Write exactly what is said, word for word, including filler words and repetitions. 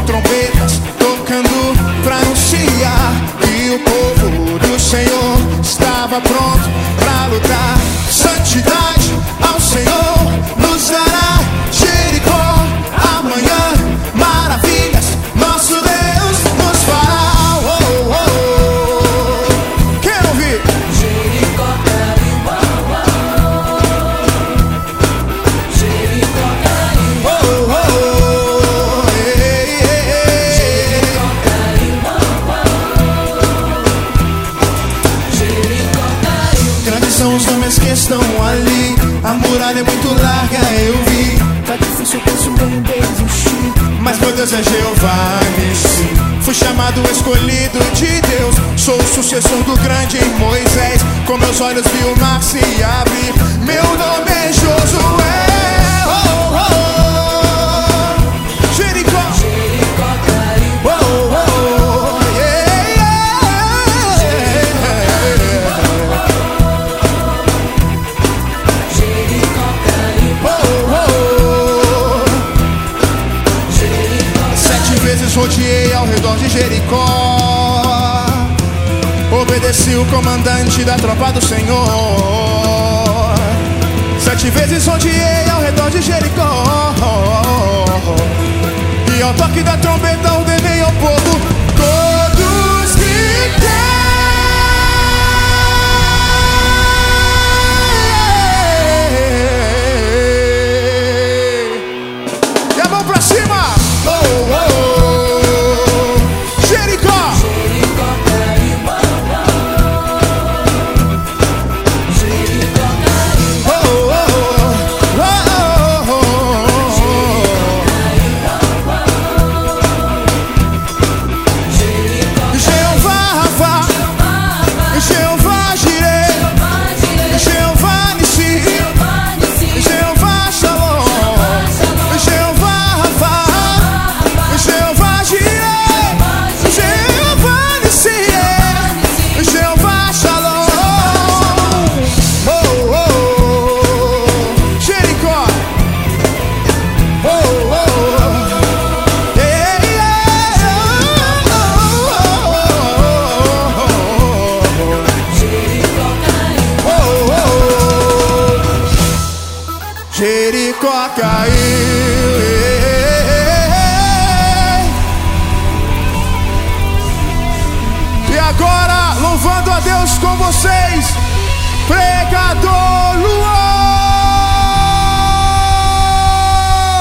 trombetas tocando pra anunciar que o povo do Senhor estava pronto pra lutar. Santidade ao Senhor nos dará Jericó amanhã, maravilhas nosso Deus nos fará. Oh, oh, oh. Quero ouvir. Jericó caiu, oh, oh. Jericó caiu, Oh, oh, oh. Ei, ei, ei. Jericó caiu, oh, oh. Jericó caiu. Grandes são os homens que estão ali, a muralha é muito larga, eu vi. Tá difícil, penso bem desistir, Mas meu Deus é Jeová Nissi. Fui chamado, escolhido de Deus. Sou o sucessor do grande Moisés. Com meus olhos vi o mar se abrir. Meu nome é Josué. Oh, oh, oh. Jericó. Jericó caiu, Oh, oh, oh. Yeah, yeah. Jericó caiu, Oh, oh, oh. Jericó Sete vezes rodeei ao redor de Jericó. Obedeci o comandante da tropa do Senhor. Sete vezes rodeei ao redor de Jericó. E ao toque da trombeta ordenei ao povo: todos gritem. E a mão pra cima. Oh, oh, oh. Jericó. Jericó caiu, oh, oh. Jericó caiu, Oh, oh, oh, oh, oh, Jericó oh. Jeová Rafa, Jeová Jireh, Jeová Nissi, Jeová Shalom, Jeová Rafa, Jeová Jireh, Jeová Nissi, Jeová Shalom. Oh, oh, oh. Jericó. Oh, oh, oh. Yeah, yeah. Oh, oh, oh. Jericó caiu, Oh, oh, oh. Jericó caiu. E agora, louvando a Deus com você.